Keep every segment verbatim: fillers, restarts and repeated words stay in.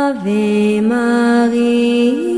Ave Maria.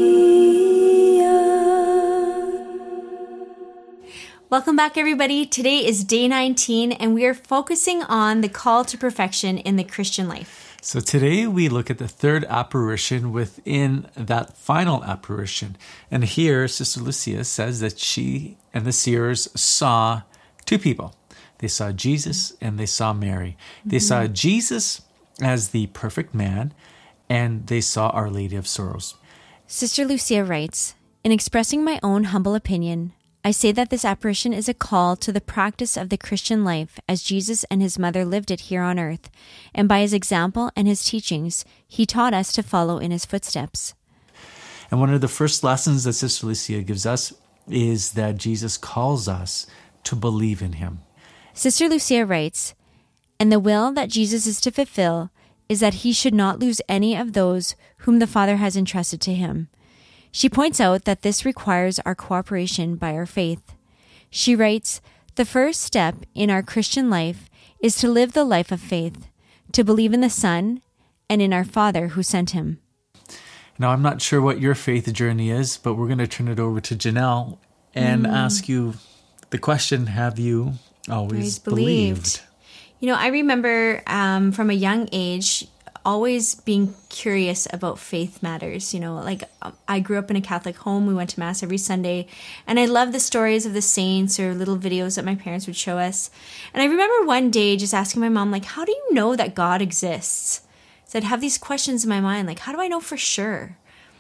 Welcome back, everybody. Today is day nineteen, and we are focusing on the call to perfection in the Christian life. So today we look at the third apparition within that final apparition. And here, Sister Lucia says that she and the seers saw two people. They saw Jesus and they saw Mary. They mm-hmm. saw Jesus as the perfect man, and they saw Our Lady of Sorrows. Sister Lucia writes, "In expressing my own humble opinion, I say that this apparition is a call to the practice of the Christian life as Jesus and his mother lived it here on earth, and by his example and his teachings, he taught us to follow in his footsteps." And one of the first lessons that Sister Lucia gives us is that Jesus calls us to believe in him. Sister Lucia writes, "And the will that Jesus is to fulfill is that he should not lose any of those whom the Father has entrusted to him." She points out that this requires our cooperation by our faith. She writes, "The first step in our Christian life is to live the life of faith, to believe in the Son and in our Father who sent him." Now, I'm not sure what your faith journey is, but we're going to turn it over to Janelle and mm. ask you the question, have you always, always believed? believed? You know, I remember um, from a young age always being curious about faith matters. You know, like I grew up in a Catholic home. We went to Mass every Sunday, and I love the stories of the saints or little videos that my parents would show us. And I remember one day just asking my mom, like, how do you know that God exists? So I'd have these questions in my mind, like, how do I know for sure?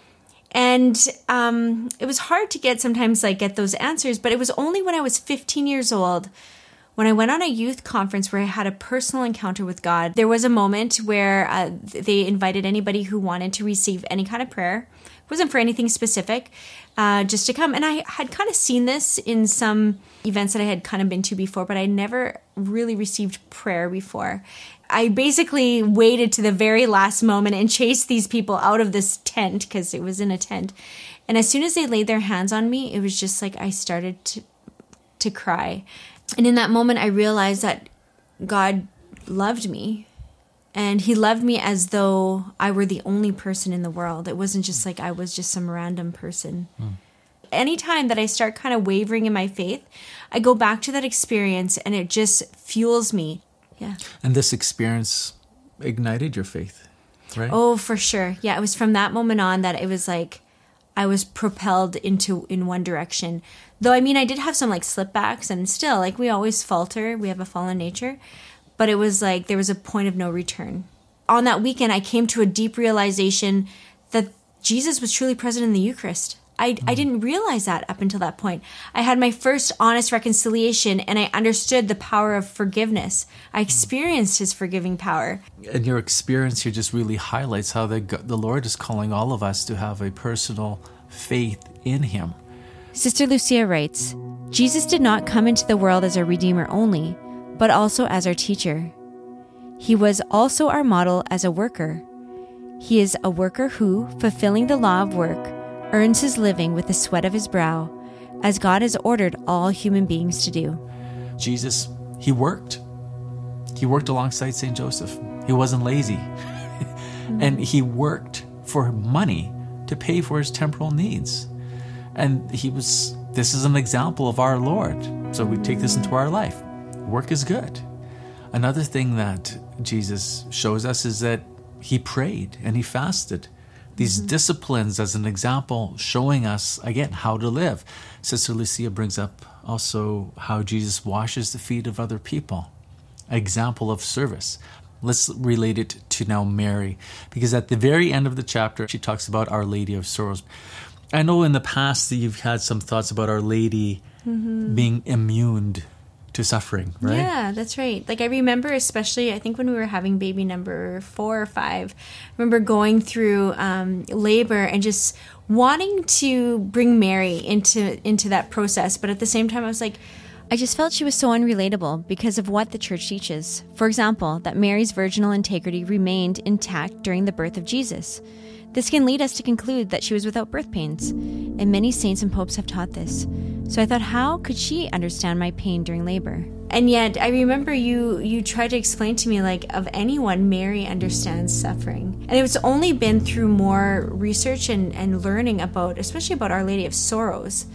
And um, it was hard to get sometimes like get those answers, but it was only when I was fifteen years old, when I went on a youth conference where I had a personal encounter with God. There was a moment where uh, they invited anybody who wanted to receive any kind of prayer. It wasn't for anything specific, uh, just to come. And I had kind of seen this in some events that I had kind of been to before, but I never really received prayer before. I basically waited to the very last moment and chased these people out of this tent, because it was in a tent. And as soon as they laid their hands on me, it was just like I started to to cry. And in that moment, I realized that God loved me, and he loved me as though I were the only person in the world. It wasn't just like I was just some random person. Mm. Anytime that I start kind of wavering in my faith, I go back to that experience, and it just fuels me. Yeah. And this experience ignited your faith, right? Oh, for sure. Yeah, it was from that moment on that it was like I was propelled into in one direction. Though, I mean, I did have some like slip backs, and still, like, we always falter. We have a fallen nature. But it was like there was a point of no return. On that weekend, I came to a deep realization that Jesus was truly present in the Eucharist. I, mm. I didn't realize that up until that point. I had my first honest reconciliation, and I understood the power of forgiveness. I experienced his forgiving power. And your experience here just really highlights how the, the Lord is calling all of us to have a personal faith in him. Sister Lucia writes, "Jesus did not come into the world as our Redeemer only, but also as our teacher. He was also our model as a worker. He is a worker who, fulfilling the law of work, earns his living with the sweat of his brow, as God has ordered all human beings to do." Jesus, he worked. He worked alongside Saint Joseph. He wasn't lazy. mm-hmm. And he worked for money to pay for his temporal needs. And he was, this is an example of our Lord. So we take this into our life. Work is good. Another thing that Jesus shows us is that he prayed and he fasted. These mm-hmm. disciplines as an example, showing us, again, how to live. Sister Lucia brings up also how Jesus washes the feet of other people. Example of service. Let's relate it to now Mary, because at the very end of the chapter, she talks about Our Lady of Sorrows. I know in the past that you've had some thoughts about Our Lady mm-hmm. being immune to suffering, right? Yeah, that's right. Like I remember, especially, I think when we were having baby number four or five, I remember going through um, labor and just wanting to bring Mary into into that process. But at the same time, I was like, I just felt she was so unrelatable because of what the church teaches. For example, that Mary's virginal integrity remained intact during the birth of Jesus. This can lead us to conclude that she was without birth pains, and many saints and popes have taught this. So I thought, how could she understand my pain during labor? And yet, I remember you you tried to explain to me, like, of anyone, Mary understands suffering. And it's only been through more research and, and learning about, especially about Our Lady of Sorrows,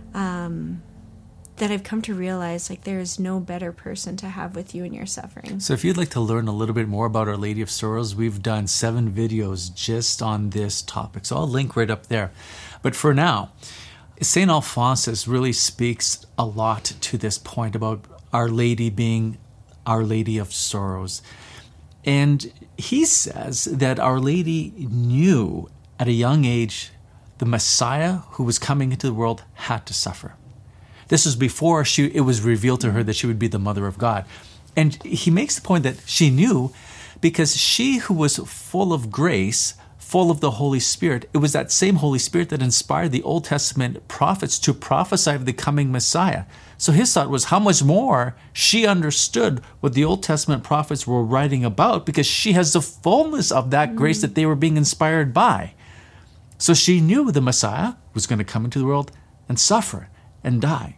um, that I've come to realize, like, there is no better person to have with you in your suffering. So if you'd like to learn a little bit more about Our Lady of Sorrows, we've done seven videos just on this topic. So I'll link right up there. But for now, Saint Alphonsus really speaks a lot to this point about Our Lady being Our Lady of Sorrows. And he says that Our Lady knew at a young age the Messiah who was coming into the world had to suffer. This was before she it was revealed to her that she would be the Mother of God. And he makes the point that she knew because she who was full of grace, full of the Holy Spirit, it was that same Holy Spirit that inspired the Old Testament prophets to prophesy of the coming Messiah. So his thought was how much more she understood what the Old Testament prophets were writing about because she has the fullness of that mm-hmm. grace that they were being inspired by. So she knew the Messiah was going to come into the world and suffer and die.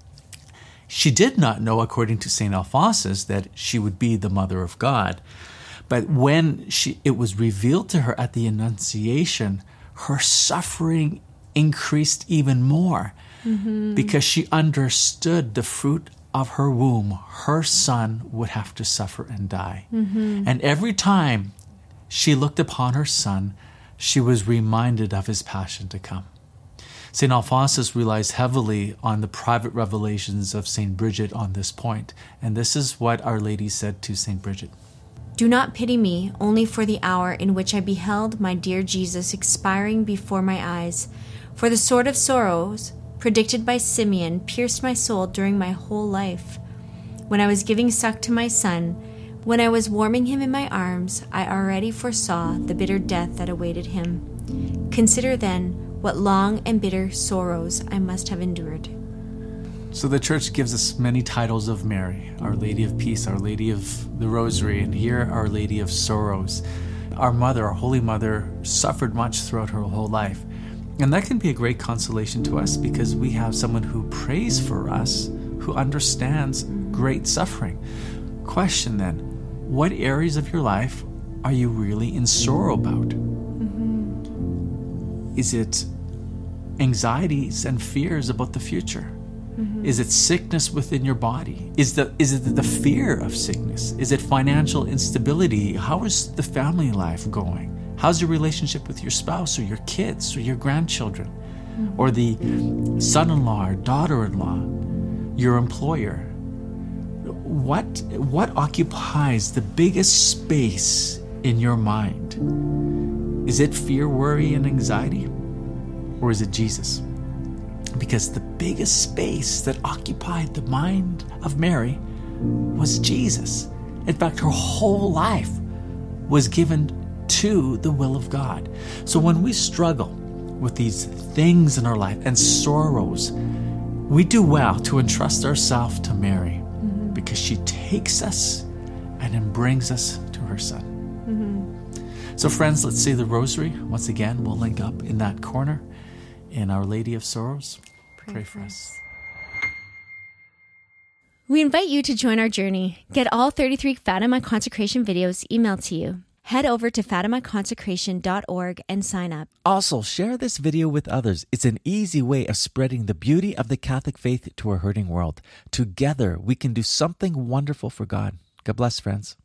She did not know, according to Saint Alphonsus, that she would be the Mother of God. But when she, it was revealed to her at the Annunciation, her suffering increased even more mm-hmm. because she understood the fruit of her womb. Her son would have to suffer and die. Mm-hmm. And every time she looked upon her son, she was reminded of his passion to come. Saint Alphonsus relies heavily on the private revelations of Saint Bridget on this point. And this is what Our Lady said to Saint Bridget. Do not pity me only for the hour in which I beheld my dear Jesus expiring before my eyes, for the sword of sorrows, predicted by Simeon, pierced my soul during my whole life. When I was giving suck to my son, when I was warming him in my arms, I already foresaw the bitter death that awaited him. Consider then what long and bitter sorrows I must have endured. So the Church gives us many titles of Mary, Our Lady of Peace, Our Lady of the Rosary, and here Our Lady of Sorrows. Our Mother, our Holy Mother, suffered much throughout her whole life. And that can be a great consolation to us because we have someone who prays for us, who understands great suffering. Question then, what areas of your life are you really in sorrow about? Mm-hmm. Is it anxieties and fears about the future? Mm-hmm. Is it sickness within your body? Is the is it the fear of sickness? Is it financial instability? How is the family life going? How's your relationship with your spouse or your kids or your grandchildren? Mm-hmm. Or the son-in-law or daughter-in-law, your employer? What what occupies the biggest space in your mind? Is it fear, worry, and anxiety? Or is it Jesus? Because the biggest space that occupied the mind of Mary was Jesus. In fact, her whole life was given to the will of God. So when we struggle with these things in our life and sorrows, we do well to entrust ourselves to Mary mm-hmm. because she takes us and then brings us to her Son. Mm-hmm. So friends, let's say the Rosary. Once again, we'll link up in that corner. In Our Lady of Sorrows, pray, pray for us. We invite you to join our journey. Get all thirty-three Fatima consecration videos emailed to you. Head over to fatima consecration dot org and sign up. Also, share this video with others. It's an easy way of spreading the beauty of the Catholic faith to a hurting world. Together, we can do something wonderful for God. God bless, friends.